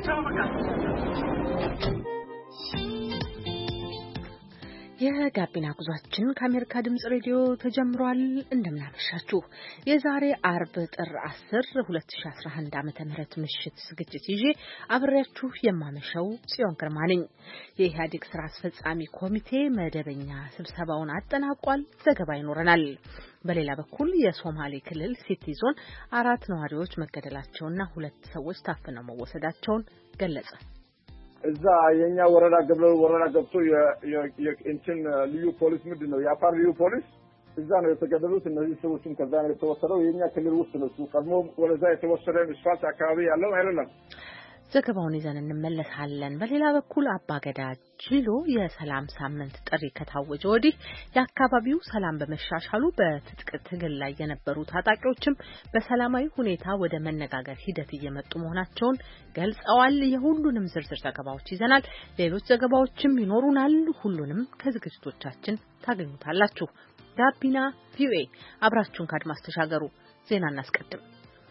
የጋቢና ጉዟችን ከአሜሪካ ድምጽ ሬዲዮ ተጀምሯል። እንደምናመሻችሁ የዛሬ አርብ ጥር 10 2011 ዓ.ም ምሽት ዝግጅት ይዤ አብሬያችሁ የማመሸው ጽዮን ግርማ ነኝ። የኢህአዴግ ስራ አስፈጻሚ ኮሚቴ መደበኛ ስብሰባውን አጠናቋል። ዘገባ ይኖረናል። በሌላ በኩል የሶማሌ ክልል ሲቲ ዞን 4 ነዋሪዎች መገደላቸውና 2 ሰዎች ታፍነው መወሰዳቸውን ገለጸ። እዛ የኛ ወረዳ ገብቶ የእንትን ልዩ ፖሊስ ምንድነው የአፋር ልዩ ፖሊስ እዛ ነው የተገደሉት። እነዚህ ሰዎችም ከዛ ነው የተወሰደው። የኛ ክልል ውስጥ ነው ቀድሞ ወደዛ የተወሰደ ስፋልት አካባቢ ያለው አይደለም። ዘገባውን ይዘን እንመለሳለን። በሌላ በኩል አባገዳ ጂሎ የሰላም ሳምንት ጥሪ ከታወጀ ወዲህ የአካባቢው ሰላም በመሻሻሉ በትጥቅ ትግል ላይ የነበሩ ታጣቂዎችም በሰላማዊ ሁኔታ ወደ መነጋገር ሂደት እየመጡ መሆናቸውን ገልጸዋል። የሁሉንም ዝርዝር ዘገባዎች ይዘናል። ሌሎች ዘገባዎችም ይኖሩናል። ሁሉንም ከዝግጅቶቻችን ታገኙታላችሁ። ጋቢና ቪኦኤ አብራችሁን ከአድማስ ተሻገሩ። ዜና እናስቀድም።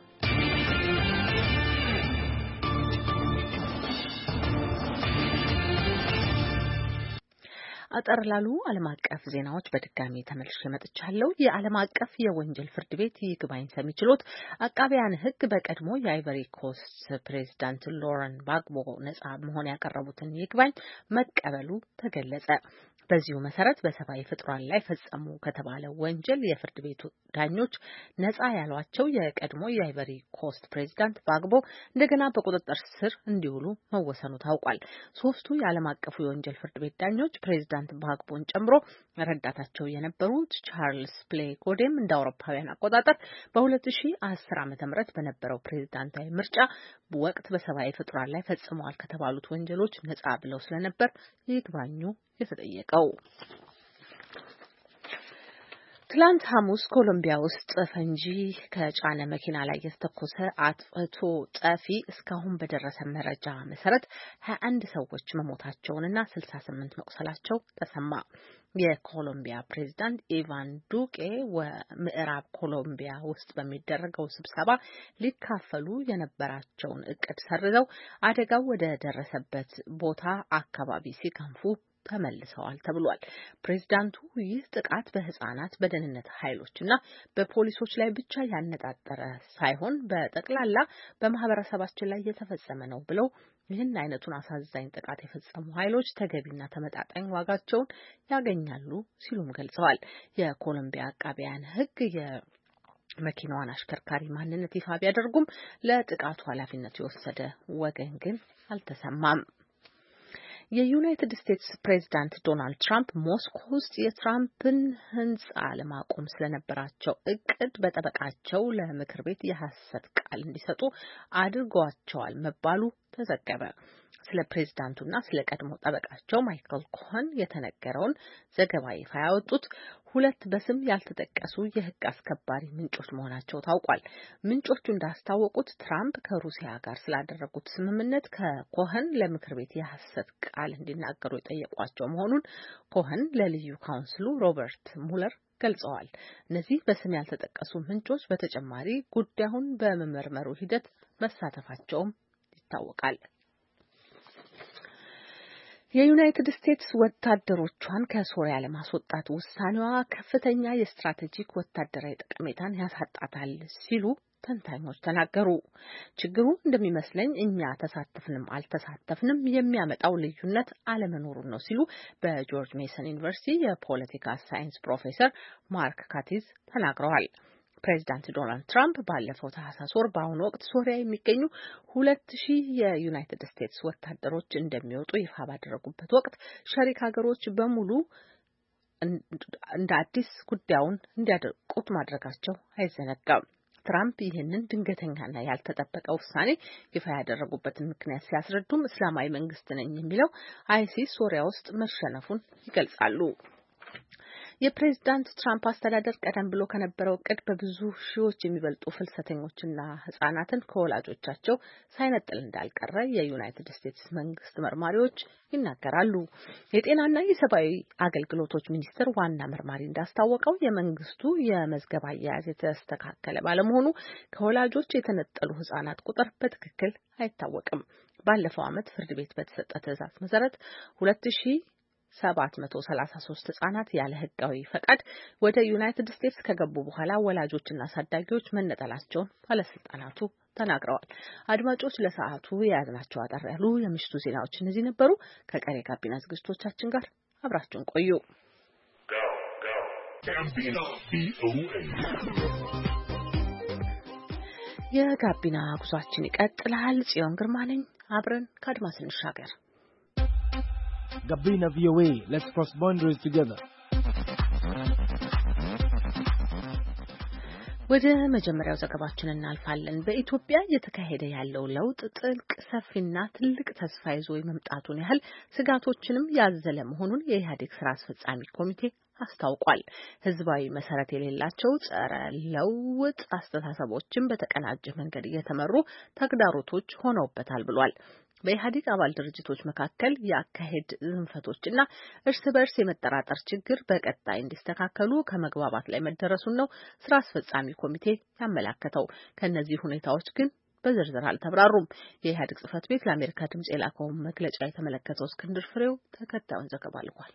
አጠር ላሉ ዓለም አቀፍ ዜናዎች በድጋሚ ተመልሼ መጥቻለሁ። የዓለም አቀፍ የወንጀል ፍርድ ቤት ይግባኝ ሰሚ ችሎት አቃቢያን ሕግ በቀድሞ የአይቨሪ ኮስት ፕሬዝዳንት ሎረን ባግቦ ነጻ መሆን ያቀረቡትን ይግባኝ መቀበሉ ተገለጸ። በዚሁ መሰረት በሰብአዊ ፍጥሯን ላይ ፈጸሙ ከተባለ ወንጀል የፍርድ ቤቱ ዳኞች ነጻ ያሏቸው የቀድሞ የአይቨሪ ኮስት ፕሬዝዳንት ባግቦ እንደገና በቁጥጥር ስር እንዲውሉ መወሰኑ ታውቋል። 3ቱ የዓለም አቀፉ የወንጀል ፍርድ ቤት ዳኞች ፕሬዝዳንት ባግቦን ጨምሮ ረዳታቸው የነበሩት ቻርልስ ፕሌ ጎዴም እንደ አውሮፓውያን አቆጣጠር በ2010 ዓ.ም በነበረው ፕሬዝዳንታዊ ምርጫ ወቅት በሰብአዊ ፍጥሯን ላይ ፈጽመዋል ከተባሉት ወንጀሎች ነጻ ብለው ስለነበር ይግባኙ የተጠየቀው። ትላንት ሐሙስ ኮሎምቢያ ውስጥ ፈንጂ ከጫነ መኪና ላይ የተተኮሰ አጥፍቶ ጠፊ እስካሁን በደረሰ መረጃ መሰረት 21 ሰዎች መሞታቸውንና 68 መቁሰላቸው ተሰማ። የኮሎምቢያ ፕሬዝዳንት ኢቫን ዱቄ ምዕራብ ኮሎምቢያ ውስጥ በሚደረገው ስብሰባ ሊካፈሉ የነበራቸውን እቅድ ሰርዘው አደጋው ወደ ደረሰበት ቦታ አካባቢ ሲከንፉ ተመልሰዋል ተብሏል። ፕሬዝዳንቱ ይህ ጥቃት በህፃናት በደህንነት ኃይሎችና በፖሊሶች ላይ ብቻ ያነጣጠረ ሳይሆን በጠቅላላ በማህበረሰባችን ላይ የተፈጸመ ነው ብለው ይህን አይነቱን አሳዛኝ ጥቃት የፈጸሙ ኃይሎች ተገቢና ተመጣጣኝ ዋጋቸውን ያገኛሉ ሲሉም ገልጸዋል። የኮሎምቢያ አቃቢያን ሕግ የመኪናዋን አሽከርካሪ ማንነት ይፋ ቢያደርጉም ለጥቃቱ ኃላፊነት የወሰደ ወገን ግን አልተሰማም። የዩናይትድ ስቴትስ ፕሬዝዳንት ዶናልድ ትራምፕ ሞስኮ ውስጥ የትራምፕን ህንጻ ለማቆም ስለነበራቸው እቅድ በጠበቃቸው ለምክር ቤት የሐሰት ቃል እንዲሰጡ አድርጓቸዋል መባሉ ተዘገበ። ስለ ፕሬዝዳንቱና ስለ ቀድሞ ጠበቃቸው ማይክል ኮሄን የተነገረውን ዘገባ ይፋ ያወጡት 2 በስም ያልተጠቀሱ የህግ አስከባሪ ምንጮች መሆናቸው ታውቋል። ምንጮቹ እንዳስታወቁት ትራምፕ ከሩሲያ ጋር ስላደረጉት ስምምነት ከኮሄን ለምክር ቤት የሐሰት ቃል እንዲናገሩ የጠየቋቸው መሆኑን ኮሄን ለልዩ ካውንስሉ ሮበርት ሙለር ገልጸዋል። እነዚህ በስም ያልተጠቀሱ ምንጮች በተጨማሪ ጉዳዩን በመመርመሩ ሂደት መሳተፋቸውም ይታወቃል። የዩናይትድ ስቴትስ ወታደሮቿን ከሶሪያ ለማስወጣት ውሳኔዋ ከፍተኛ የስትራቴጂክ ወታደራዊ ጠቀሜታን ያሳጣታል ሲሉ ተንታኞች ተናገሩ። ችግሩ እንደሚመስለኝ እኛ ተሳተፍንም አልተሳተፍንም የሚያመጣው ልዩነት አለመኖሩን ነው ሲሉ በጆርጅ ሜሰን ዩኒቨርሲቲ የፖለቲካ ሳይንስ ፕሮፌሰር ማርክ ካቲዝ ተናግረዋል። ፕሬዚዳንት ዶናልድ ትራምፕ ባለፈው ታህሳስ ወር በአሁኑ ወቅት ሶሪያ የሚገኙ 2000 የዩናይትድ ስቴትስ ወታደሮች እንደሚወጡ ይፋ ባደረጉበት ወቅት ሸሪክ ሀገሮች በሙሉ እንደ አዲስ ጉዳዩን እንዲያደርቁት ማድረጋቸው አይዘነጋም። ትራምፕ ይህንን ድንገተኛና ያልተጠበቀ ውሳኔ ይፋ ያደረጉበትን ምክንያት ሲያስረዱም እስላማዊ መንግስት ነኝ የሚለው አይሲስ ሶሪያ ውስጥ መሸነፉን ይገልጻሉ። የፕሬዝዳንት ትራምፕ አስተዳደር ቀደም ብሎ ከነበረው እቅድ በብዙ ሺዎች የሚበልጡ ፍልሰተኞችና ህጻናትን ከወላጆቻቸው ሳይነጥል እንዳልቀረ የዩናይትድ ስቴትስ መንግስት መርማሪዎች ይናገራሉ። የጤናና የሰብአዊ አገልግሎቶች ሚኒስቴር ዋና መርማሪ እንዳስታወቀው የመንግስቱ የመዝገብ አያያዝ የተስተካከለ ባለመሆኑ ከወላጆች የተነጠሉ ህጻናት ቁጥር በትክክል አይታወቅም። ባለፈው ዓመት ፍርድ ቤት በተሰጠ ትዕዛዝ መሰረት 2733 ህጻናት ያለ ህጋዊ ፈቃድ ወደ ዩናይትድ ስቴትስ ከገቡ በኋላ ወላጆችና አሳዳጊዎች መነጠላቸውን ባለስልጣናቱ ተናግረዋል። አድማጮች ለሰዓቱ የያዝናቸው አጠር ያሉ የምሽቱ ዜናዎች እነዚህ ነበሩ። ከቀሪ ጋቢና ዝግጅቶቻችን ጋር አብራችሁን ቆዩ። የጋቢና ጉዟችን ይቀጥላል። ጽዮን ግርማ ነኝ። አብረን ከአድማስ እንሻገር። Gabina VOA, let's cross boundaries together. ወደ መጀመሪያው ዘገባችን እናልፋለን። በኢትዮጵያ እየተካሄደ ያለው ለውጥ ጥልቅ ሰፊና ትልቅ ተስፋ ይዞ የመምጣቱን ያህል ስጋቶችንም ያዘለ መሆኑን የኢህአዴግ ስራ አስፈጻሚ ኮሚቴ አስታውቋል። ህዝባዊ መሰረት የሌላቸው ጸረ ለውጥ አስተሳሰቦችን በተቀናጀ መንገድ እየተመሩ ተግዳሮቶች ሆነውበታል ብሏል። በኢህአዴግ አባል ድርጅቶች መካከል የአካሄድ ዝንፈቶችና እርስ በርስ የመጠራጠር ችግር በቀጣይ እንዲስተካከሉ ከመግባባት ላይ መደረሱን ነው ስራ አስፈጻሚ ኮሚቴ ያመላከተው። ከነዚህ ሁኔታዎች ግን በዝርዝር አልተብራሩም። የኢህአዴግ ጽህፈት ቤት ለአሜሪካ ድምጽ የላከውን መግለጫ የተመለከተው እስክንድር ፍሬው ተከታዩን ዘገባ ልኳል።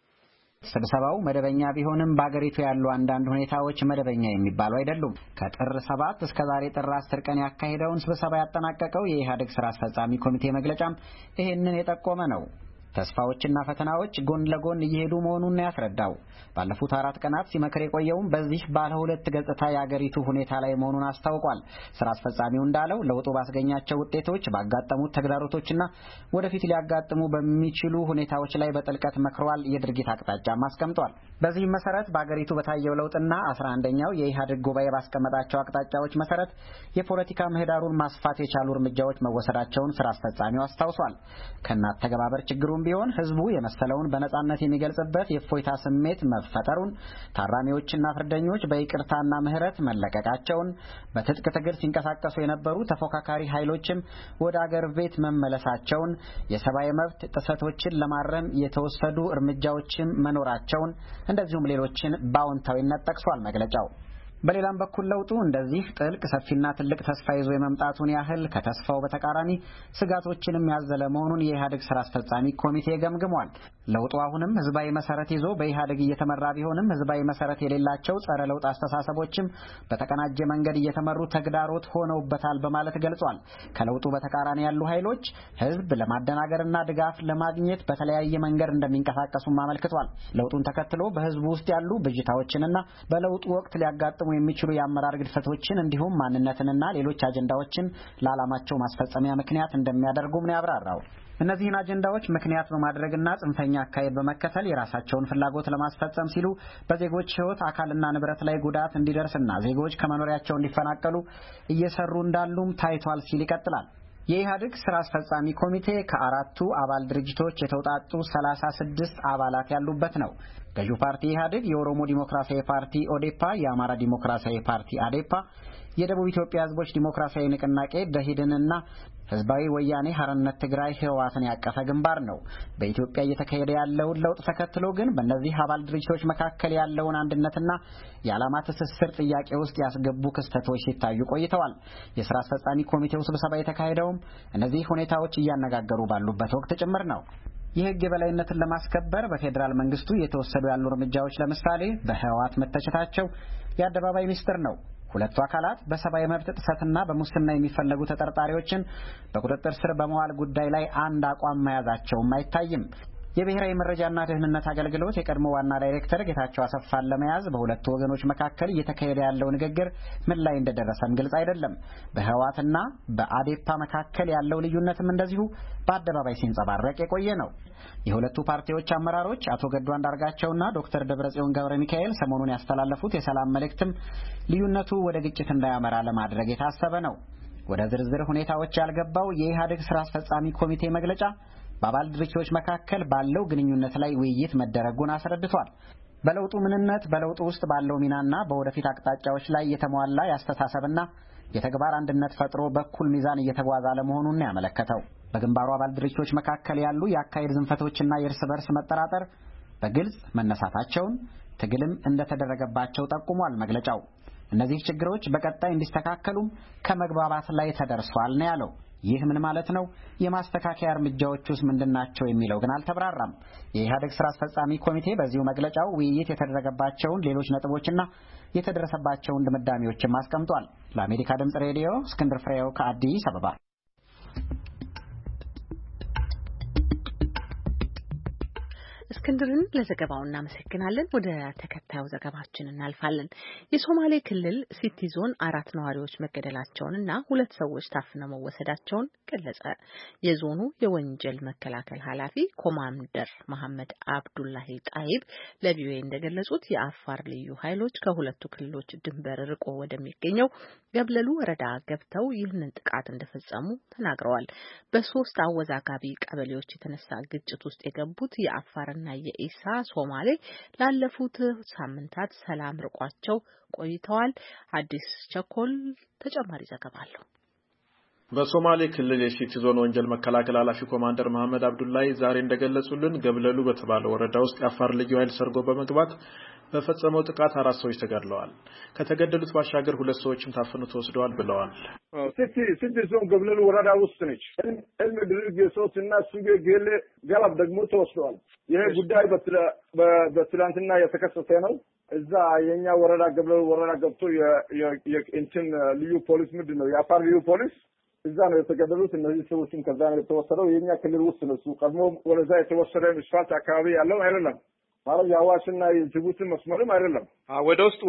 ስብሰባው መደበኛ ቢሆንም በአገሪቱ ያሉ አንዳንድ ሁኔታዎች መደበኛ የሚባሉ አይደሉም። ከጥር 7 እስከ ዛሬ ጥር 10 ቀን ያካሄደውን ስብሰባ ያጠናቀቀው የኢህአዴግ ስራ አስፈጻሚ ኮሚቴ መግለጫም ይህንን የጠቆመ ነው። ተስፋዎችና ፈተናዎች ጎን ለጎን እየሄዱ መሆኑን ያስረዳው። ባለፉት 4 ቀናት ሲመክር የቆየውም በዚህ ባለ ሁለት ገጽታ የአገሪቱ ሁኔታ ላይ መሆኑን አስታውቋል። ስራ አስፈጻሚው እንዳለው ለውጡ ባስገኛቸው ውጤቶች፣ ባጋጠሙት ተግዳሮቶችና ወደፊት ሊያጋጥሙ በሚችሉ ሁኔታዎች ላይ በጥልቀት መክሯል። የድርጊት አቅጣጫም አስቀምጧል። በዚህም መሰረት በአገሪቱ በታየው ለውጥና 11ኛው የኢህአዴግ ጉባኤ ባስቀመጣቸው አቅጣጫዎች መሰረት የፖለቲካ ምህዳሩን ማስፋት የቻሉ እርምጃዎች መወሰዳቸውን ስራ አስፈጻሚው አስታውሷል። ከእናት ተገባበር ችግሩ ቢሆን ህዝቡ የመሰለውን በነጻነት የሚገልጽበት የእፎይታ ስሜት መፈጠሩን፣ ታራሚዎችና ፍርደኞች በይቅርታና ምህረት መለቀቃቸውን፣ በትጥቅ ትግል ሲንቀሳቀሱ የነበሩ ተፎካካሪ ኃይሎችም ወደ አገር ቤት መመለሳቸውን፣ የሰብአዊ መብት ጥሰቶችን ለማረም የተወሰዱ እርምጃዎችም መኖራቸውን እንደዚሁም ሌሎችን በአዎንታዊነት ጠቅሷል መግለጫው። በሌላም በኩል ለውጡ እንደዚህ ጥልቅ ሰፊና ትልቅ ተስፋ ይዞ የመምጣቱን ያህል ከተስፋው በተቃራኒ ስጋቶችንም ያዘለ መሆኑን የኢህአዴግ ስራ አስፈጻሚ ኮሚቴ ገምግሟል። ለውጡ አሁንም ህዝባዊ መሰረት ይዞ በኢህአዴግ እየተመራ ቢሆንም ህዝባዊ መሰረት የሌላቸው ጸረ ለውጥ አስተሳሰቦችም በተቀናጀ መንገድ እየተመሩ ተግዳሮት ሆነውበታል በማለት ገልጿል። ከለውጡ በተቃራኒ ያሉ ኃይሎች ህዝብ ለማደናገርና ድጋፍ ለማግኘት በተለያየ መንገድ እንደሚንቀሳቀሱም አመልክቷል። ለውጡን ተከትሎ በህዝቡ ውስጥ ያሉ ብዥታዎችንና በለውጡ ወቅት ሊያጋጥሙ የሚችሉ የአመራር ግድፈቶችን እንዲሁም ማንነትንና ሌሎች አጀንዳዎችን ለዓላማቸው ማስፈጸሚያ ምክንያት እንደሚያደርጉም ነው ያብራራው። እነዚህን አጀንዳዎች ምክንያት በማድረግና ጽንፈኛ አካሄድ በመከተል የራሳቸውን ፍላጎት ለማስፈጸም ሲሉ በዜጎች ህይወት፣ አካልና ንብረት ላይ ጉዳት እንዲደርስና ዜጎች ከመኖሪያቸው እንዲፈናቀሉ እየሰሩ እንዳሉም ታይቷል ሲል ይቀጥላል። የኢህአዴግ ስራ አስፈጻሚ ኮሚቴ ከአራቱ አባል ድርጅቶች የተውጣጡ 36 አባላት ያሉበት ነው። ገዢው ፓርቲ ኢህአዴግ፣ የኦሮሞ ዲሞክራሲያዊ ፓርቲ ኦዴፓ፣ የአማራ ዲሞክራሲያዊ ፓርቲ አዴፓ፣ የደቡብ ኢትዮጵያ ህዝቦች ዲሞክራሲያዊ ንቅናቄ ደኢህዴንና ህዝባዊ ወያኔ ሓርነት ትግራይ ህወሓትን ያቀፈ ግንባር ነው። በኢትዮጵያ እየተካሄደ ያለውን ለውጥ ተከትሎ ግን በእነዚህ አባል ድርጅቶች መካከል ያለውን አንድነትና የዓላማ ትስስር ጥያቄ ውስጥ ያስገቡ ክስተቶች ሲታዩ ቆይተዋል። የስራ አስፈጻሚ ኮሚቴው ስብሰባ የተካሄደውም እነዚህ ሁኔታዎች እያነጋገሩ ባሉበት ወቅት ጭምር ነው። የህግ የበላይነትን ለማስከበር በፌዴራል መንግስቱ እየተወሰዱ ያሉ እርምጃዎች ለምሳሌ በህወሓት መተቸታቸው የአደባባይ ሚስጥር ነው። ሁለቱ አካላት በሰብአዊ መብት ጥሰትና በሙስና የሚፈለጉ ተጠርጣሪዎችን በቁጥጥር ስር በመዋል ጉዳይ ላይ አንድ አቋም መያዛቸውም አይታይም። የብሔራዊ መረጃና ደህንነት አገልግሎት የቀድሞ ዋና ዳይሬክተር ጌታቸው አሰፋን ለመያዝ በሁለቱ ወገኖች መካከል እየተካሄደ ያለው ንግግር ምን ላይ እንደደረሰም ግልጽ አይደለም። በህወሓትና በአዴፓ መካከል ያለው ልዩነትም እንደዚሁ በአደባባይ ሲንጸባረቅ የቆየ ነው። የሁለቱ ፓርቲዎች አመራሮች አቶ ገዱ አንዳርጋቸውና ዶክተር ደብረጽዮን ገብረ ሚካኤል ሰሞኑን ያስተላለፉት የሰላም መልእክትም ልዩነቱ ወደ ግጭት እንዳያመራ ለማድረግ የታሰበ ነው። ወደ ዝርዝር ሁኔታዎች ያልገባው የኢህአዴግ ስራ አስፈጻሚ ኮሚቴ መግለጫ በአባል ድርጅቶች መካከል ባለው ግንኙነት ላይ ውይይት መደረጉን አስረድቷል። በለውጡ ምንነት፣ በለውጡ ውስጥ ባለው ሚናና በወደፊት አቅጣጫዎች ላይ የተሟላ የአስተሳሰብና የተግባር አንድነት ፈጥሮ በኩል ሚዛን እየተጓዘ አለመሆኑን ያመለከተው በግንባሩ አባል ድርጅቶች መካከል ያሉ የአካሄድ ዝንፈቶችና የእርስ በርስ መጠራጠር በግልጽ መነሳታቸውን፣ ትግልም እንደተደረገባቸው ጠቁሟል መግለጫው። እነዚህ ችግሮች በቀጣይ እንዲስተካከሉም ከመግባባት ላይ ተደርሷል ነው ያለው። ይህ ምን ማለት ነው? የማስተካከያ እርምጃዎቹስ ምንድናቸው የሚለው ግን አልተብራራም። የኢህአዴግ ስራ አስፈጻሚ ኮሚቴ በዚሁ መግለጫው ውይይት የተደረገባቸውን ሌሎች ነጥቦችና የተደረሰባቸውን ድምዳሜዎችም አስቀምጧል። ለአሜሪካ ድምጽ ሬዲዮ እስክንድር ፍሬው ከአዲስ አበባ። እስክንድርን ለዘገባው እናመሰግናለን። ወደ ተከታዩ ዘገባችን እናልፋለን። የሶማሌ ክልል ሲቲ ዞን 4 ነዋሪዎች መገደላቸውንና 2 ሰዎች ታፍነው መወሰዳቸውን ገለጸ። የዞኑ የወንጀል መከላከል ኃላፊ ኮማንደር መሐመድ አብዱላሂ ጣይብ ለቪኦኤ እንደገለጹት የአፋር ልዩ ኃይሎች ከሁለቱ ክልሎች ድንበር ርቆ ወደሚገኘው ገብለሉ ወረዳ ገብተው ይህንን ጥቃት እንደፈጸሙ ተናግረዋል። በ3 አወዛጋቢ ቀበሌዎች የተነሳ ግጭት ውስጥ የገቡት የአፋርና የኢሳ ሶማሌ ላለፉት ሳምንታት ሰላም ርቋቸው ቆይተዋል። አዲስ ቸኮል ተጨማሪ ዘገባ አለው። በሶማሌ ክልል የሲቲ ዞን ወንጀል መከላከል ኃላፊ ኮማንደር መሐመድ አብዱላሂ ዛሬ እንደገለጹልን ገብለሉ በተባለው ወረዳ ውስጥ የአፋር ልዩ ኃይል ሰርጎ በመግባት በፈጸመው ጥቃት 4 ሰዎች ተገድለዋል። ከተገደሉት ባሻገር 2 ሰዎችም ታፍነው ተወስደዋል ብለዋል። ሲቲ ዞን ገብለሉ ወረዳ ውስጥ ነች። እልም ድርግ ሶስትና ሱጌ ገለ ገላብ ደግሞ ተወስደዋል። ይሄ ጉዳይ በትላንትና የተከሰተ ነው። እዛ የኛ ወረዳ ገብለሉ ወረዳ ገብቶ የእንትን ልዩ ፖሊስ ምንድነው የአፋር ልዩ ፖሊስ እዛ ነው የተገደሉት። እነዚህ ሰዎችም ከዛ ነው የተወሰደው። የኛ ክልል ውስጥ ነው። ቀድሞ ወደዛ የተወሰደ ምስፋት አካባቢ ያለው አይደለም ማለት የአዋሽና የጅቡቲ መስመርም አይደለም። ወደ ውስጥ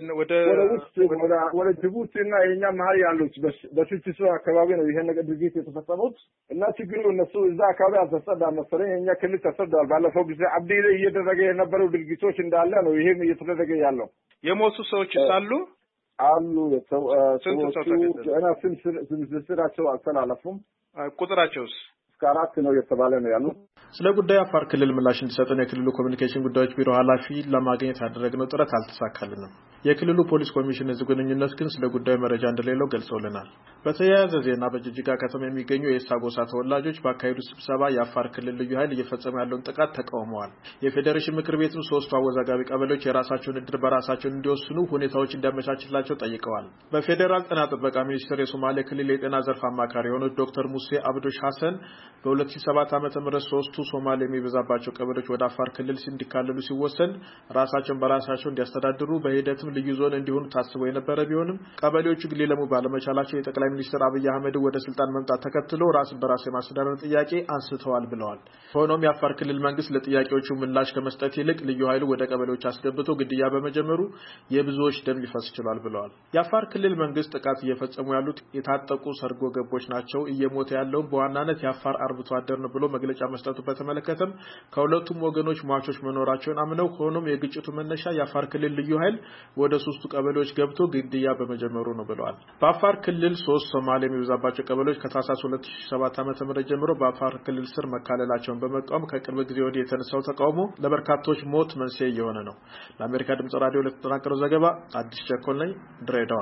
ወደ ጅቡቲና የኛ መሀል ያሉት በሲቲሶ አካባቢ ነው ይሄን ነገር ድርጊት የተፈጸሙት እና ችግሩ እነሱ እዛ አካባቢ አልተሰዳም መሰለኝ። የኛ ክልል ተሰዷል። ባለፈው ጊዜ አብዲ ላይ እየተደረገ የነበረው ድርጊቶች እንዳለ ነው ይሄም እየተደረገ ያለው። የሞቱ ሰዎች አሉ ሰዎቹ እና ስራቸው አልተላለፉም። ቁጥራቸውስ እስከ 4 ነው የተባለ ነው ያለው። ስለ ጉዳዩ አፋር ክልል ምላሽ እንዲሰጠን የክልሉ ኮሚኒኬሽን ጉዳዮች ቢሮ ኃላፊ ለማግኘት ያደረግነው ጥረት አልተሳካልንም። የክልሉ ፖሊስ ኮሚሽን ህዝብ ግንኙነት ግን ስለ ጉዳዩ መረጃ እንደሌለው ገልጸውልናል። በተያያዘ ዜና በጅጅጋ ከተማ የሚገኙ የኢሳ ጎሳ ተወላጆች ባካሄዱት ስብሰባ የአፋር ክልል ልዩ ኃይል እየፈጸመ ያለውን ጥቃት ተቃውመዋል። የፌዴሬሽን ምክር ቤትም 3 አወዛጋቢ ቀበሌዎች የራሳቸውን እድል በራሳቸው እንዲወስኑ ሁኔታዎች እንዲያመቻችላቸው ጠይቀዋል። በፌዴራል ጤና ጥበቃ ሚኒስቴር የሶማሌ ክልል የጤና ዘርፍ አማካሪ የሆኑት ዶክተር ሙሴ አብዶሽ ሐሰን በ2007 ዓ.ም 3 ሶማሌ የሚበዛባቸው ቀበሌዎች ወደ አፋር ክልል እንዲካለሉ ሲወሰን ራሳቸውን በራሳቸው እንዲያስተዳድሩ በሂደትም ልዩ ዞን እንዲሆኑ ታስበው የነበረ ቢሆንም ቀበሌዎቹ ግን ሊለሙ ባለመቻላቸው የጠቅላይ ሚኒስትር አብይ አህመድ ወደ ስልጣን መምጣት ተከትሎ ራስን በራስ የማስተዳደር ጥያቄ አንስተዋል ብለዋል። ሆኖም የአፋር ክልል መንግስት ለጥያቄዎቹ ምላሽ ከመስጠት ይልቅ ልዩ ኃይሉ ወደ ቀበሌዎች አስገብቶ ግድያ በመጀመሩ የብዙዎች ደም ሊፈስ ይችላል ብለዋል። የአፋር ክልል መንግስት ጥቃት እየፈጸሙ ያሉት የታጠቁ ሰርጎ ገቦች ናቸው፣ እየሞተ ያለው በዋናነት የአፋር አርብቶ አደር ነው ብሎ መግለጫ መስጠቱ በተመለከተም ከሁለቱም ወገኖች ሟቾች መኖራቸውን አምነው ሆኖም የግጭቱ መነሻ የአፋር ክልል ልዩ ኃይል ወደ 3 ቀበሌዎች ገብቶ ግድያ በመጀመሩ ነው ብለዋል። በአፋር ክልል 3 ሶማሌ የሚበዛባቸው ቀበሌዎች ከታህሳስ 2007 ዓ.ም ጀምሮ በአፋር ክልል ስር መካለላቸውን በመቃወም ከቅርብ ጊዜ ወዲህ የተነሳው ተቃውሞ ለበርካቶች ሞት መንስኤ እየሆነ ነው። ለአሜሪካ ድምጽ ራዲዮ ለተጠናቀረው ዘገባ አዲስ ቸኮል ነኝ፣ ድሬዳዋ።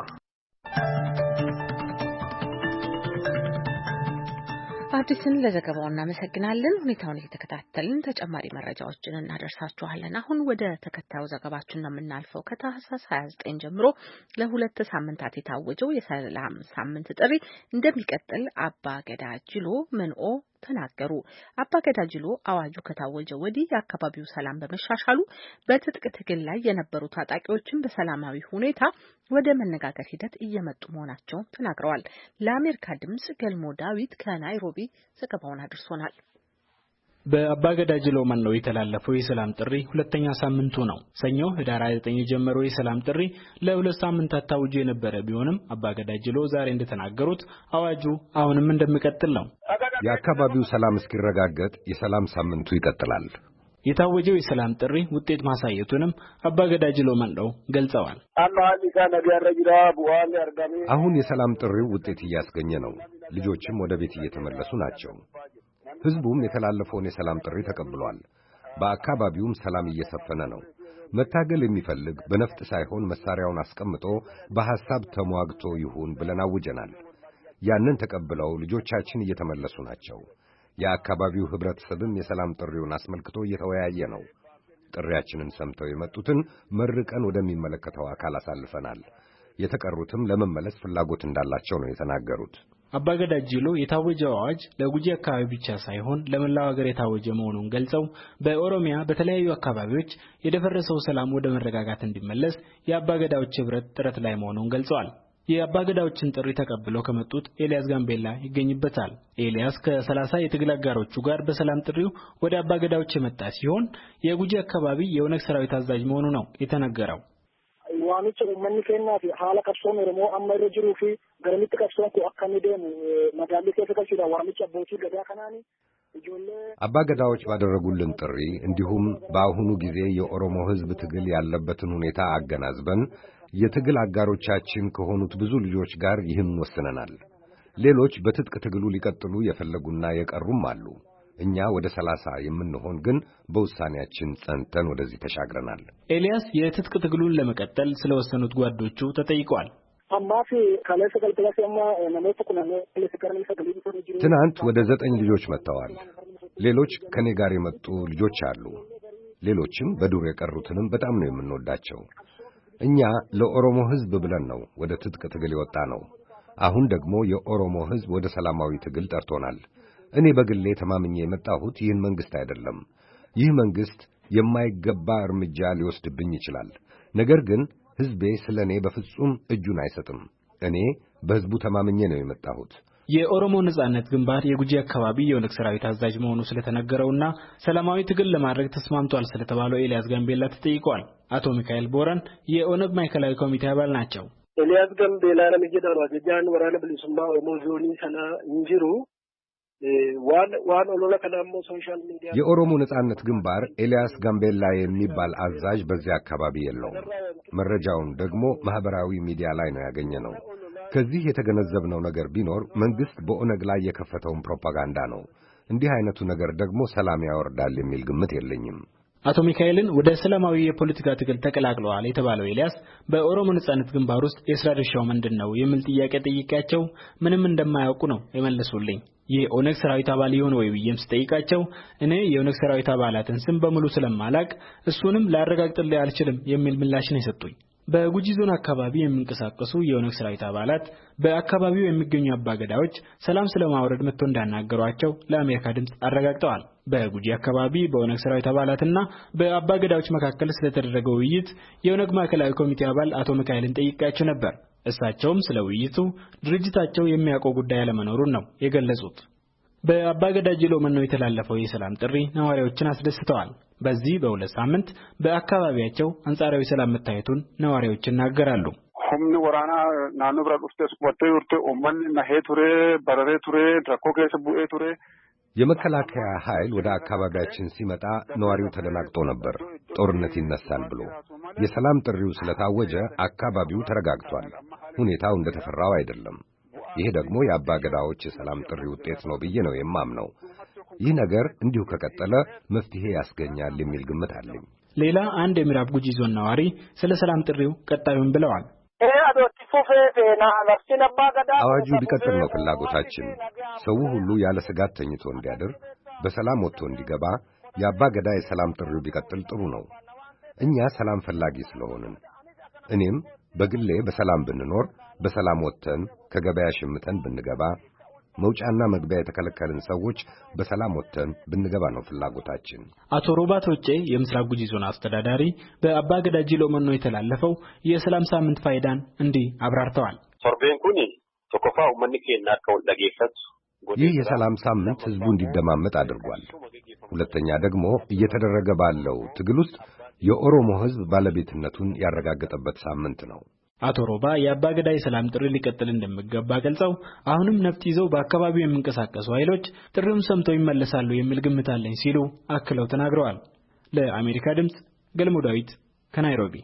አዲስን ለዘገባው እናመሰግናለን። ሁኔታውን እየተከታተልን ተጨማሪ መረጃዎችን እናደርሳችኋለን። አሁን ወደ ተከታዩ ዘገባችን ነው የምናልፈው። ከታህሳስ 29 ጀምሮ ለ2 ሳምንታት የታወጀው የሰላም ሳምንት ጥሪ እንደሚቀጥል አባ ገዳ ጅሎ መንኦ ተናገሩ። አባ ገዳ ጅሎ አዋጁ ከታወጀ ወዲህ የአካባቢው ሰላም በመሻሻሉ በትጥቅ ትግል ላይ የነበሩ ታጣቂዎችን በሰላማዊ ሁኔታ ወደ መነጋገር ሂደት እየመጡ መሆናቸውን ተናግረዋል። ለአሜሪካ ድምጽ ገልሞ ዳዊት ከናይሮቢ ዘገባውን አድርሶናል። በአባገዳ ጅሎ መንኦ የተላለፈው የሰላም ጥሪ 2ኛ ሳምንቱ ነው። ሰኞ ህዳር 29 የጀመረው የሰላም ጥሪ ለ2 ሳምንታት ታውጆ የነበረ ቢሆንም አባገዳ ጅሎ ዛሬ እንደተናገሩት አዋጁ አሁንም እንደሚቀጥል ነው። የአካባቢው ሰላም እስኪረጋገጥ የሰላም ሳምንቱ ይቀጥላል። የታወጀው የሰላም ጥሪ ውጤት ማሳየቱንም አባገዳ ጅሎ መንኦ ገልጸዋል። አሁን የሰላም ጥሪው ውጤት እያስገኘ ነው። ልጆችም ወደ ቤት እየተመለሱ ናቸው። ህዝቡም የተላለፈውን የሰላም ጥሪ ተቀብሏል። በአካባቢውም ሰላም እየሰፈነ ነው። መታገል የሚፈልግ በነፍጥ ሳይሆን መሳሪያውን አስቀምጦ በሐሳብ ተሟግቶ ይሁን ብለን አውጀናል። ያንን ተቀብለው ልጆቻችን እየተመለሱ ናቸው። የአካባቢው ህብረተሰብም የሰላም ጥሪውን አስመልክቶ እየተወያየ ነው። ጥሪያችንን ሰምተው የመጡትን መርቀን ወደሚመለከተው አካል አሳልፈናል። የተቀሩትም ለመመለስ ፍላጎት እንዳላቸው ነው የተናገሩት። አባገዳ ጂሎ የታወጀው አዋጅ ለጉጂ አካባቢ ብቻ ሳይሆን ለመላው ሀገር የታወጀ መሆኑን ገልጸው በኦሮሚያ በተለያዩ አካባቢዎች የደፈረሰው ሰላም ወደ መረጋጋት እንዲመለስ የአባገዳዎች ህብረት ጥረት ላይ መሆኑን ገልጸዋል። የአባገዳዎችን ጥሪ ተቀብለው ከመጡት ኤልያስ ጋምቤላ ይገኝበታል። ኤልያስ ከ30 የትግል አጋሮቹ ጋር በሰላም ጥሪው ወደ አባገዳዎች የመጣ ሲሆን የጉጂ አካባቢ የኦነግ ሰራዊት አዛዥ መሆኑ ነው የተነገረው። ዋንጭ ኡመኒ ከናፊ ሐላ ቀብሶን ኦሮሞ አመረ ጅሩ ፊ ገረሚት ቀብሶን ኮ አካኒ ደሙ መዳሊ ከፈከሲዳ ዋንጭ አቦቲ ገዳ ከናኒ አባገዳዎች ባደረጉልን ጥሪ እንዲሁም በአሁኑ ጊዜ የኦሮሞ ህዝብ ትግል ያለበትን ሁኔታ አገናዝበን የትግል አጋሮቻችን ከሆኑት ብዙ ልጆች ጋር ይህን ወስነናል። ሌሎች በትጥቅ ትግሉ ሊቀጥሉ የፈለጉና የቀሩም አሉ። እኛ ወደ 30 የምንሆን ግን በውሳኔያችን ጸንተን ወደዚህ ተሻግረናል። ኤልያስ የትጥቅ ትግሉን ለመቀጠል ስለወሰኑት ጓዶቹ ተጠይቀዋል። ትናንት ወደ 9 ልጆች መጥተዋል። ሌሎች ከኔ ጋር የመጡ ልጆች አሉ። ሌሎችም በዱር የቀሩትንም በጣም ነው የምንወዳቸው። እኛ ለኦሮሞ ህዝብ ብለን ነው ወደ ትጥቅ ትግል የወጣ ነው። አሁን ደግሞ የኦሮሞ ህዝብ ወደ ሰላማዊ ትግል ጠርቶናል። እኔ በግሌ ተማምኜ የመጣሁት ይህን መንግስት አይደለም። ይህ መንግስት የማይገባ እርምጃ ሊወስድብኝ ይችላል። ነገር ግን ህዝቤ ስለኔ በፍጹም እጁን አይሰጥም። እኔ በህዝቡ ተማምኜ ነው የመጣሁት። የኦሮሞ ነጻነት ግንባር የጉጂ አካባቢ የኦነግ ሰራዊት አዛዥ መሆኑ ስለተነገረውና ሰላማዊ ትግል ለማድረግ ተስማምቷል ስለተባለው ኤልያስ ጋምቤላ ተጠይቀዋል። አቶ ሚካኤል ቦረን የኦነግ ማዕከላዊ ኮሚቴ አባል ናቸው። ኤልያስ ጋምቤላ ለምጅዳው አጀጃን ወራነ ብልሱማ ኦሮሞ ዞኒ ሰና እንጅሩ ዋን ኦሎላ ከናሞ ሶሻል ሚዲያ የኦሮሞ ነጻነት ግንባር ኤልያስ ጋምቤላ የሚባል አዛዥ በዚያ አካባቢ የለውም። መረጃውን ደግሞ ማህበራዊ ሚዲያ ላይ ነው ያገኘነው። ከዚህ የተገነዘብነው ነገር ቢኖር መንግስት በኦነግ ላይ የከፈተውን ፕሮፓጋንዳ ነው። እንዲህ አይነቱ ነገር ደግሞ ሰላም ያወርዳል የሚል ግምት የለኝም። አቶ ሚካኤልን ወደ ሰላማዊ የፖለቲካ ትግል ተቀላቅለዋል የተባለው ኤልያስ በኦሮሞ ነጻነት ግንባር ውስጥ የሥራ ድርሻው ምንድነው የሚል ጥያቄ ጠይቄያቸው ምንም እንደማያውቁ ነው የመለሱልኝ። የኦነግ ሰራዊት አባል ይሆን ወይ ብዬም ስጠይቃቸው እኔ የኦነግ ሰራዊት አባላትን ስም በሙሉ ስለማላቅ እሱንም ላረጋግጥልህ አልችልም የሚል ምላሽ ነው የሰጡኝ። በጉጂ ዞን አካባቢ የሚንቀሳቀሱ የኦነግ ሰራዊት አባላት በአካባቢው የሚገኙ አባገዳዎች ሰላም ስለማውረድ መጥተው እንዳናገሯቸው ለአሜሪካ ድምጽ አረጋግጠዋል። በጉጂ አካባቢ በኦነግ ሰራዊት አባላትና በአባገዳዎች መካከል ስለተደረገው ውይይት የኦነግ ማዕከላዊ ኮሚቴ አባል አቶ ሚካኤልን ጠይቄያቸው ነበር። እሳቸውም ስለ ውይይቱ ድርጅታቸው የሚያውቀው ጉዳይ አለመኖሩን ነው የገለጹት። በአባገዳ ጂሎ መኖ የተላለፈው የሰላም ጥሪ ነዋሪዎችን አስደስተዋል። በዚህ በሁለት ሳምንት በአካባቢያቸው አንጻራዊ ሰላም መታየቱን ነዋሪዎች ይናገራሉ። humni waraana naannoo bira dhuftes qubattee turte uummanni nahee ture bararee ture rakkoo keessa bu'ee ture የመከላከያ ኃይል ወደ አካባቢያችን ሲመጣ ነዋሪው ተደናግጦ ነበር። ጦርነት ይነሳል ብሎ የሰላም ጥሪው ስለታወጀ አካባቢው ተረጋግቷል። ሁኔታው እንደተፈራው አይደለም። ይሄ ደግሞ የአባገዳዎች የሰላም ጥሪ ውጤት ነው ብዬ ነው የማምነው። ይህ ነገር እንዲሁ ከቀጠለ መፍትሄ ያስገኛል የሚል ግምት አለኝ። ሌላ አንድ የምዕራብ ጉጂ ዞን ነዋሪ ስለ ሰላም ጥሪው ቀጣዩን ብለዋል። አዋጁ ቢቀጥል ነው ፍላጎታችን። ሰው ሁሉ ያለ ስጋት ተኝቶ እንዲያድር፣ በሰላም ወጥቶ እንዲገባ የአባገዳ የሰላም ጥሪው ቢቀጥል ጥሩ ነው። እኛ ሰላም ፈላጊ ስለሆንን እኔም በግሌ በሰላም ብንኖር፣ በሰላም ወጥተን ከገበያ ሽምተን ብንገባ፣ መውጫና መግቢያ የተከለከልን ሰዎች በሰላም ወጥተን ብንገባ ነው ፍላጎታችን። አቶ ሮባት ወጬ የምስራቅ ጉጂ ዞን አስተዳዳሪ በአባገዳ ጂሎ መኖ የተላለፈው የሰላም ሳምንት ፋይዳን እንዲህ አብራርተዋል። ሶርቤንኩኒ ተቆፋው መንከና ከወልዳጌፈት ይህ የሰላም ሳምንት ህዝቡ እንዲደማመጥ አድርጓል። ሁለተኛ ደግሞ እየተደረገ ባለው ትግል ውስጥ የኦሮሞ ህዝብ ባለቤትነቱን ያረጋገጠበት ሳምንት ነው። አቶ ሮባ የአባገዳ የሰላም ጥሪ ሊቀጥል እንደሚገባ ገልጸው አሁንም ነፍጥ ይዘው በአካባቢው የሚንቀሳቀሱ ኃይሎች ጥሪውን ሰምተው ይመለሳሉ የሚል ግምት አለኝ ሲሉ አክለው ተናግረዋል። ለአሜሪካ ድምጽ ገልሞ ዳዊት ከናይሮቢ።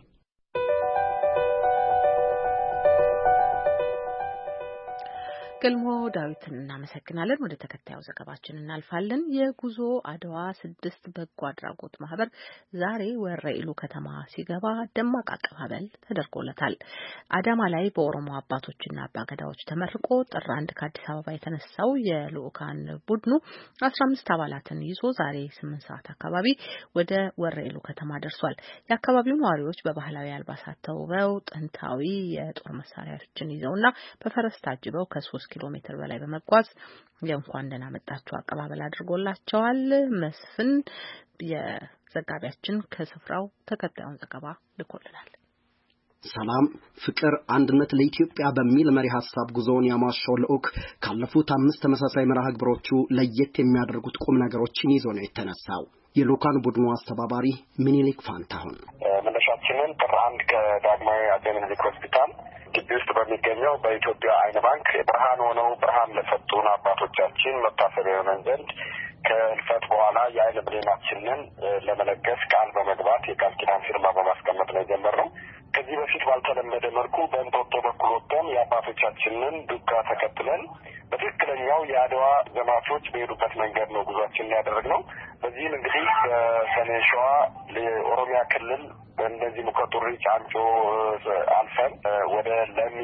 ገልሞ ዳዊትን እናመሰግናለን። ወደ ተከታዩ ዘገባችን እናልፋለን። የጉዞ አድዋ 6 በጎ አድራጎት ማህበር ዛሬ ወረኢሉ ከተማ ሲገባ ደማቅ አቀባበል ተደርጎለታል። አዳማ ላይ በኦሮሞ አባቶችና አባገዳዎች ተመርቆ ጥር 1 ከአዲስ አበባ የተነሳው የልኡካን ቡድኑ 15 አባላትን ይዞ ዛሬ 8 ሰዓት አካባቢ ወደ ወረኢሉ ከተማ ደርሷል። የአካባቢው ነዋሪዎች በባህላዊ አልባሳት ተውበው ጥንታዊ የጦር መሳሪያዎችን ይዘውና በፈረስ ታጅበው ከ3 ኪሎ ሜትር በላይ በመጓዝ የእንኳን ደህና መጣችሁ አቀባበል አድርጎላቸዋል። መስፍን የዘጋቢያችን ከስፍራው ተከታዩን ዘገባ ልኮልናል። ሰላም ፍቅር አንድነት ለኢትዮጵያ በሚል መሪ ሐሳብ ጉዞውን ያማሸው ልዑክ ካለፉት 5 ተመሳሳይ መርሃ ግብሮቹ ለየት የሚያደርጉት ቁም ነገሮችን ይዞ ነው የተነሳው። የልዑካን ቡድኑ አስተባባሪ ምኒልክ ፋንታሁን መነሻችንን ጥር 1 ከዳግማዊ አጼ ምኒልክ ሆስፒታል ግቢ ውስጥ በሚገኘው በኢትዮጵያ አይን ባንክ ብርሃን ሆነው ብርሃን ለሰጡን አባቶቻችን መታሰቢያ የሆነን ዘንድ ከህልፈት በኋላ የአይን ብሌናችንን ለመለገስ ቃል በመግባት የቃል ኪዳን ፊርማ በማስቀመጥ ነው የጀመርነው። ከዚህ በፊት ባልተለመደ መልኩ በእንጦጦ በኩል ወጥተን የአባቶቻችንን ዱካ ተከትለን በትክክለኛው የአድዋ ዘማቾች በሄዱበት መንገድ ነው ጉዟችንን ያደረግነው። በዚህም እንግዲህ በሰሜን ሸዋ የኦሮሚያ ክልል እንደዚህ ሙከጡሪ ጫንጮ አልፈን ወደ ለሚ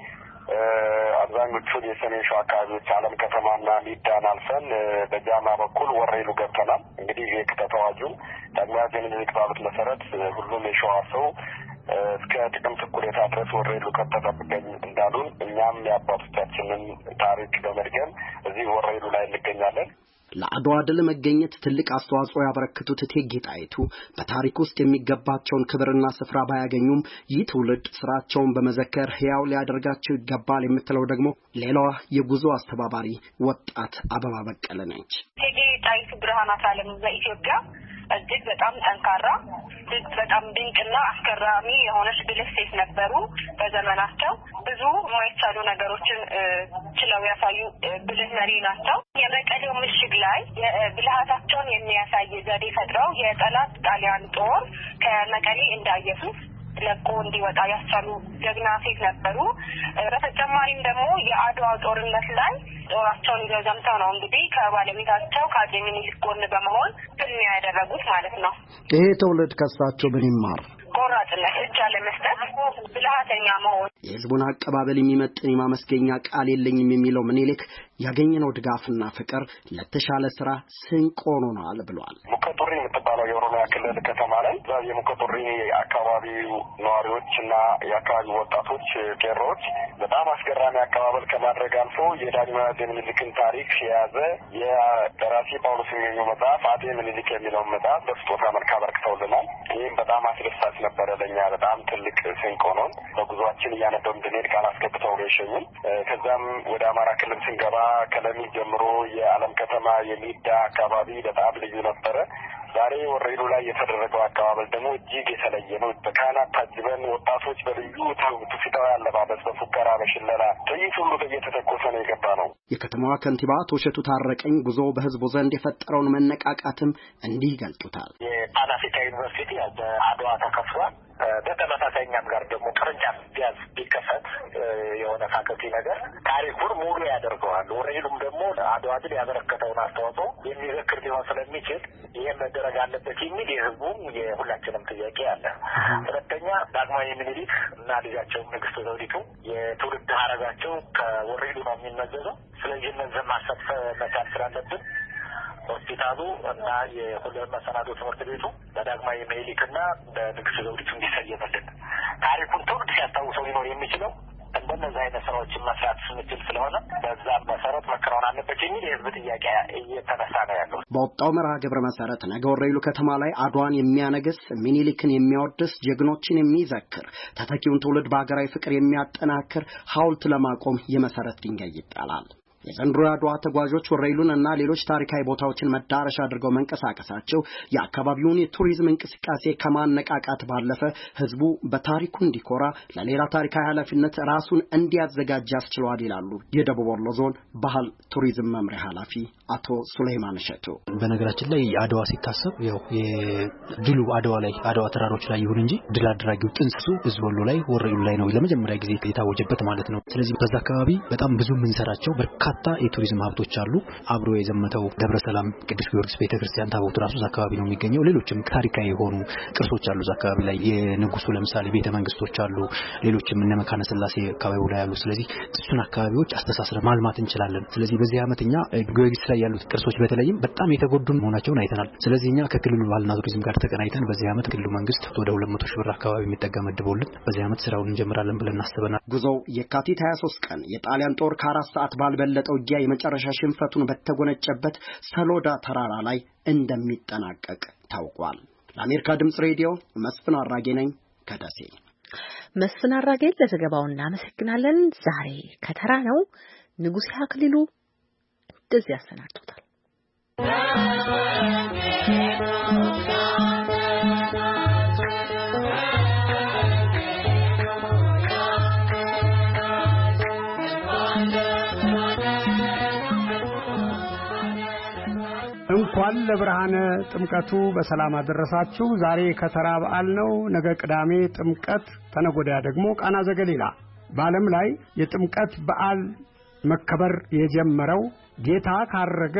አብዛኞቹን የሰሜን ሸዋ አካባቢዎች አለም ከተማና ሚዳን አልፈን በጃማ በኩል ወሬሉ ገብተናል። እንግዲህ የክተት አዋጁን ዳግማዊ አጼ ምኒልክ ባሉት መሰረት ሁሉም የሸዋ ሰው እስከ ጥቅምት እኩሌታ ድረስ ወሬሉ ከተጠብቀኝ እንዳሉን እኛም የአባቶቻችንን ታሪክ በመድገም እዚህ ወሬሉ ላይ እንገኛለን። ለአድዋ ድል መገኘት ትልቅ አስተዋጽኦ ያበረከቱት እቴጌ ጣይቱ በታሪክ ውስጥ የሚገባቸውን ክብርና ስፍራ ባያገኙም ይህ ትውልድ ስራቸውን በመዘከር ሕያው ሊያደርጋቸው ይገባል የምትለው ደግሞ ሌላዋ የጉዞ አስተባባሪ ወጣት አበባ በቀለ ነች። እቴጌ ጣይቱ ብርሃናት ዓለም በኢትዮጵያ እጅግ በጣም ጠንካራ እጅግ በጣም ድንቅና አስገራሚ የሆነች ብልህ ሴት ነበሩ። በዘመናቸው ብዙ የማይቻሉ ነገሮችን ችለው ያሳዩ ብልህ መሪ ናቸው። የመቀሌው ምሽግ ላይ ብልሃታቸውን የሚያሳይ ዘዴ ፈጥረው የጠላት ጣሊያን ጦር ከመቀሌ እንዳየሱት ለቆ እንዲወጣ ያስቻሉ ጀግና ሴት ነበሩ። በተጨማሪም ደግሞ የአድዋ ጦርነት ላይ ጦራቸውን ይዘው ዘምተው ነው እንግዲህ ከባለቤታቸው ከአጼ ምኒልክ ጎን በመሆን ፍልሚያ ያደረጉት ማለት ነው። ይሄ ትውልድ ከሳቸው ምን ይማር? ቆራጥነት፣ እጅ አለመስጠት፣ ብልሃተኛ መሆን። የህዝቡን አቀባበል የሚመጥን የማመስገኛ ቃል የለኝም የሚለው ምኒልክ ያገኘነው ድጋፍና ፍቅር ለተሻለ ስራ ስንቅ ሆኖናል ብሏል። ሙከጡሪ የምትባለው የኦሮሚያ ክልል ከተማ ላይ የሙከጡሪ አካባቢው ነዋሪዎችና የአካባቢው ወጣቶች ቄሮዎች በጣም አስገራሚ አቀባበል ከማድረግ አልፎ የዳግማዊ አጼ ምኒልክን ታሪክ የያዘ የደራሲ ጳውሎስ ኞኞ መጽሐፍ አጤ ምኒልክ የሚለውን መጽሐፍ በስጦታ መልክ አበርክተውልናል። ይህም በጣም አስደሳች ነበረ። ለእኛ በጣም ትልቅ ስንቅ ሆኖን በጉዟችን እያነበብን እንድንሄድ ቃል አስገብተው ነው የሸኙን። ከዛም ወደ አማራ ክልል ስንገባ ከለሚ ጀምሮ የአለም ከተማ የሚዳ አካባቢ በጣም ልዩ ነበረ። ዛሬ ወሬሉ ላይ የተደረገው አቀባበል ደግሞ እጅግ የተለየ ነው። በካህናት ታጅበን ወጣቶች በልዩ ትውፊታዊ አለባበስ፣ በፉከራ፣ በሽለላ ጥይት ሁሉ እየተተኮሰ ነው የገባ ነው። የከተማዋ ከንቲባ ቶሸቱ ታረቀኝ ጉዞ በህዝቡ ዘንድ የፈጠረውን መነቃቃትም እንዲህ ይገልጡታል። የፓን አፍሪካ ዩኒቨርሲቲ በአድዋ ተከፍቷል። በተመሳሳይ እኛም ጋር ደግሞ ቅርንጫፍ ቢያዝ ቢከፈት የሆነ ፋክልቲ ነገር ታሪኩን ሙሉ ያደርገዋል። ወሬሉም ደግሞ አድዋ ድል ያበረከተውን አስተዋጽኦ የሚዘክር ሊሆን ስለሚችል ይህም መደረግ አለበት የሚል የህዝቡም የሁላችንም ጥያቄ አለ። ሁለተኛ ዳግማዊ ምኒልክ እና ልጃቸው ንግስት ዘውዲቱ የትውልድ ሀረጋቸው ከወሬሉ ነው የሚመዘዘው። ስለዚህ እነዚህን ማሳተፍ መቻል ስላለብን ሆስፒታሉ እና የሁለት መሰናዶ ትምህርት ቤቱ በዳግማዊ ምኒልክና በንግስት ዘውዲቱ እንዲሰየምልን ታሪኩን ትውልድ ሲያስታውሰው ሊኖር የሚችለው እንደነዚህ አይነት ስራዎችን መስራት ስንችል ስለሆነ በዛ መሰረት መከናወን አለበት የሚል የህዝብ ጥያቄ እየተነሳ ነው ያለው። በወጣው መርሃ ግብረ መሰረት ነገ ወሬሉ ከተማ ላይ አድዋን የሚያነግስ ምኒልክን የሚያወድስ ጀግኖችን የሚዘክር ተተኪውን ትውልድ በሀገራዊ ፍቅር የሚያጠናክር ሐውልት ለማቆም የመሰረት ድንጋይ ይጣላል። የዘንድሮ አድዋ ተጓዦች ወሬሉን እና ሌሎች ታሪካዊ ቦታዎችን መዳረሻ አድርገው መንቀሳቀሳቸው የአካባቢውን የቱሪዝም እንቅስቃሴ ከማነቃቃት ባለፈ ህዝቡ በታሪኩ እንዲኮራ ለሌላ ታሪካዊ ኃላፊነት ራሱን እንዲያዘጋጅ ያስችለዋል ይላሉ የደቡብ ወሎ ዞን ባህል ቱሪዝም መምሪያ ኃላፊ አቶ ሱሌማን ሸቶ። በነገራችን ላይ አድዋ ሲታሰብ ያው የድሉ አድዋ ላይ አድዋ ተራሮች ላይ ይሁን እንጂ ድል አድራጊው ጥንስሱ ህዝብ ወሎ ላይ ወሬሉ ላይ ነው ለመጀመሪያ ጊዜ የታወጀበት ማለት ነው። ስለዚህ በዛ አካባቢ በጣም ብዙ ምንሰራቸው በርካታ የቱሪዝም ሀብቶች አሉ። አብሮ የዘመተው ደብረ ሰላም ቅዱስ ጊዮርጊስ ቤተክርስቲያን ታቦቱ ራሱ እዛ አካባቢ ነው የሚገኘው። ሌሎችም ታሪካዊ የሆኑ ቅርሶች አሉ እዛ አካባቢ ላይ የንጉሱ ለምሳሌ ቤተ መንግስቶች አሉ። ሌሎችም እነ መካነ ስላሴ አካባቢው ላይ አሉ። ስለዚህ እሱን አካባቢዎች አስተሳስረ ማልማት እንችላለን። ስለዚህ በዚህ ዓመት እኛ ጊዮርጊስ ላይ ላይ ያሉት ቅርሶች በተለይም በጣም የተጎዱ መሆናቸውን አይተናል። ስለዚህ እኛ ከክልሉ ባህልና ቱሪዝም ጋር ተቀናይተን በዚህ ዓመት ክልሉ መንግስት ወደ 200 ሺህ ብር አካባቢ የሚጠጋ መድቦልን በዚህ ዓመት ስራውን እንጀምራለን ብለን አስበናል። ጉዞው የካቲት 23 ቀን የጣሊያን ጦር ከ4 ሰዓት ባልበለጠ ውጊያ የመጨረሻ ሽንፈቱን በተጎነጨበት ሰሎዳ ተራራ ላይ እንደሚጠናቀቅ ታውቋል። ለአሜሪካ ድምጽ ሬዲዮ መስፍን አራጌ ነኝ ከደሴ። መስፍን አራጌ ለዘገባው እናመሰግናለን። ዛሬ ከተራ ነው። ንጉሴ አክሊሉ እንደዚህ ያሰናድቶታል። እንኳን ለብርሃነ ጥምቀቱ በሰላም አደረሳችሁ። ዛሬ ከተራ በዓል ነው። ነገ ቅዳሜ ጥምቀት፣ ተነጎዳ ደግሞ ቃና ዘገሊላ። በዓለም ላይ የጥምቀት በዓል መከበር የጀመረው ጌታ ካረገ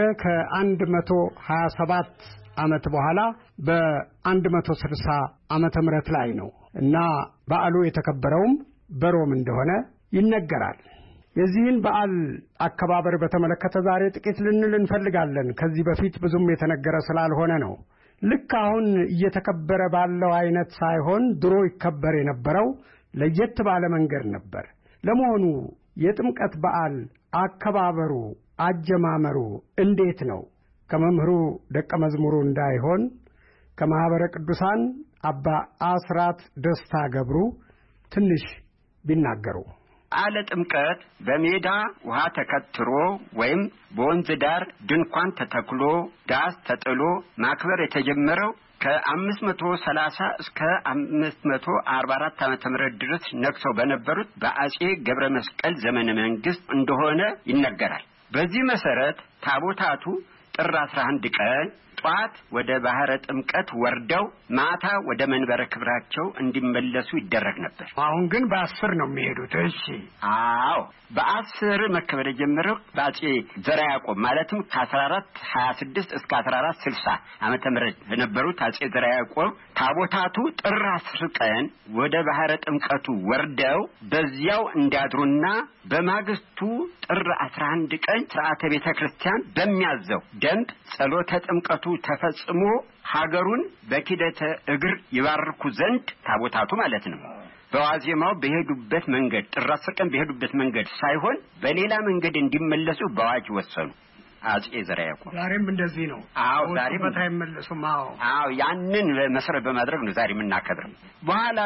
ከ127 ዓመት በኋላ በ160 ዓመተ ምህረት ላይ ነው እና በዓሉ የተከበረውም በሮም እንደሆነ ይነገራል። የዚህን በዓል አከባበር በተመለከተ ዛሬ ጥቂት ልንል እንፈልጋለን። ከዚህ በፊት ብዙም የተነገረ ስላልሆነ ነው። ልክ አሁን እየተከበረ ባለው አይነት ሳይሆን ድሮ ይከበር የነበረው ለየት ባለ መንገድ ነበር። ለመሆኑ የጥምቀት በዓል አከባበሩ አጀማመሩ እንዴት ነው? ከመምህሩ ደቀ መዝሙሩ እንዳይሆን ከማህበረ ቅዱሳን አባ አስራት ደስታ ገብሩ ትንሽ ቢናገሩ። በዓለ ጥምቀት በሜዳ ውሃ ተከትሮ ወይም በወንዝ ዳር ድንኳን ተተክሎ ዳስ ተጥሎ ማክበር የተጀመረው ከ530 እስከ 544 ዓመተ ምህረት ድረስ ነግሰው በነበሩት በአጼ ገብረ መስቀል ዘመነ መንግስት እንደሆነ ይነገራል። በዚህ መሰረት ታቦታቱ ጥር 11 ቀን ጧት ወደ ባህረ ጥምቀት ወርደው ማታ ወደ መንበረ ክብራቸው እንዲመለሱ ይደረግ ነበር። አሁን ግን በ10 ነው የሚሄዱት። እሺ አዎ በ10 መከበር የጀመረው በአጼ ዘርዓ ያዕቆብ ማለትም ከ1426 እስከ 1460 ዓመተ ምህረት የነበሩት አጼ ዘርዓ ያዕቆብ ታቦታቱ ጥር 10 ቀን ወደ ባህረ ጥምቀቱ ወርደው በዚያው እንዲያድሩና በማግስቱ ጥር 11 ቀን ሥርዓተ ቤተ ክርስቲያን በሚያዘው ደንብ ጸሎተ ጥምቀቱ ተፈጽሞ ሀገሩን በኪደተ እግር ይባርኩ ዘንድ ታቦታቱ ማለት ነው በዋዜማው በሄዱበት መንገድ ጥር 10 ቀን በሄዱበት መንገድ ሳይሆን በሌላ መንገድ እንዲመለሱ በአዋጅ ወሰኑ። አጼ ዘርዓ ያዕቆብ ዛሬም እንደዚህ ነው። አዎ ዛሬም አይመለሱም። አዎ ያንን መሰረት በማድረግ ነው ዛሬ የምናከብረው። በኋላ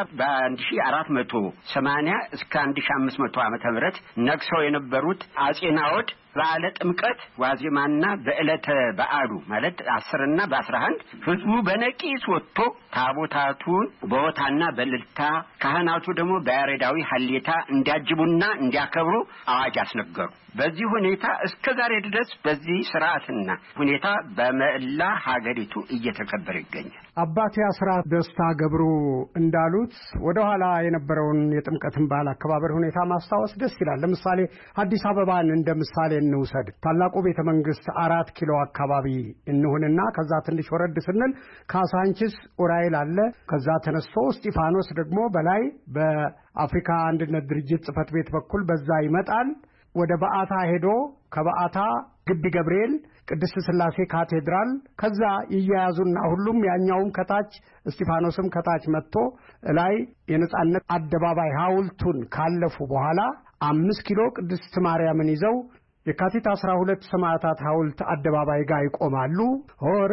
በ1480 እስከ 1500 ዓመተ ምህረት ነግሰው የነበሩት አጼ ናዖድ በዓለ ጥምቀት ዋዜማና በዕለተ በዓሉ ማለት 10 እና በ11 ህዝቡ በነቂስ ወጥቶ ታቦታቱን በሆታና በእልልታ ካህናቱ ደግሞ በያሬዳዊ ሐሌታ እንዲያጅቡና እንዲያከብሩ አዋጅ አስነገሩ። በዚህ ሁኔታ እስከ ዛሬ ድረስ በዚህ ሥርዓትና ሁኔታ በመላ ሀገሪቱ እየተከበረ ይገኛል። አባቴ አስራት ደስታ ገብሩ እንዳሉት ወደ ኋላ የነበረውን የጥምቀትን በዓል አከባበር ሁኔታ ማስታወስ ደስ ይላል። ለምሳሌ አዲስ አበባን እንደ ምሳሌ እንውሰድ። ታላቁ ቤተ መንግስት 4 ኪሎ አካባቢ እንሆንና ከዛ ትንሽ ወረድ ስንል ካሳንቺስ ኡራኤል አለ። ከዛ ተነስቶ እስጢፋኖስ ደግሞ በላይ በአፍሪካ አንድነት ድርጅት ጽፈት ቤት በኩል በዛ ይመጣል። ወደ በአታ ሄዶ ከበአታ ግቢ ገብርኤል ቅድስት ሥላሴ ካቴድራል ከዛ ይያያዙና ሁሉም ያኛውም ከታች እስጢፋኖስም ከታች መጥቶ ላይ የነጻነት አደባባይ ሐውልቱን ካለፉ በኋላ 5 ኪሎ ቅድስት ማርያምን ይዘው የካቲት 12 ሰማዕታት ሐውልት አደባባይ ጋር ይቆማሉ። ኦረ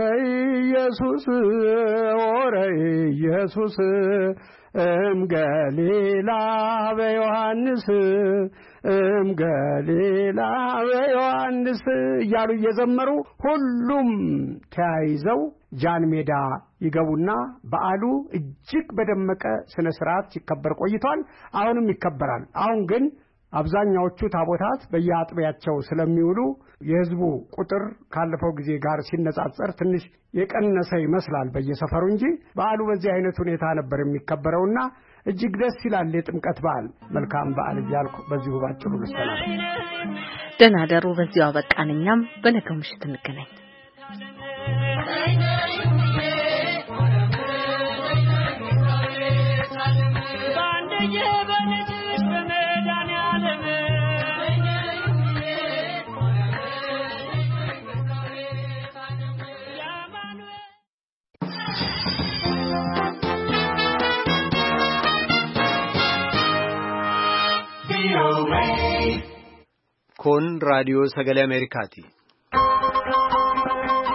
ኢየሱስ ገሊላ በዮሐንስ ገሊላ በዮሐንስ እያሉ እየዘመሩ ሁሉም ተያይዘው ጃን ሜዳ ይገቡና በዓሉ እጅግ በደመቀ ስነ ስርዓት ሲከበር ቆይቷል። አሁንም ይከበራል። አሁን ግን አብዛኛዎቹ ታቦታት በየአጥቢያቸው ስለሚውሉ የህዝቡ ቁጥር ካለፈው ጊዜ ጋር ሲነጻጸር ትንሽ የቀነሰ ይመስላል በየሰፈሩ እንጂ በዓሉ በዚህ አይነት ሁኔታ ነበር የሚከበረውና እጅግ ደስ ይላል። የጥምቀት በዓል መልካም በዓል እያልኩ በዚሁ ባጭሩ ልሰናበት። ደህና ደሩ። በዚሁ አበቃን። እኛም በነገው ምሽት እንገናኝ። Kun raadiyoo sagalee Ameerikaati.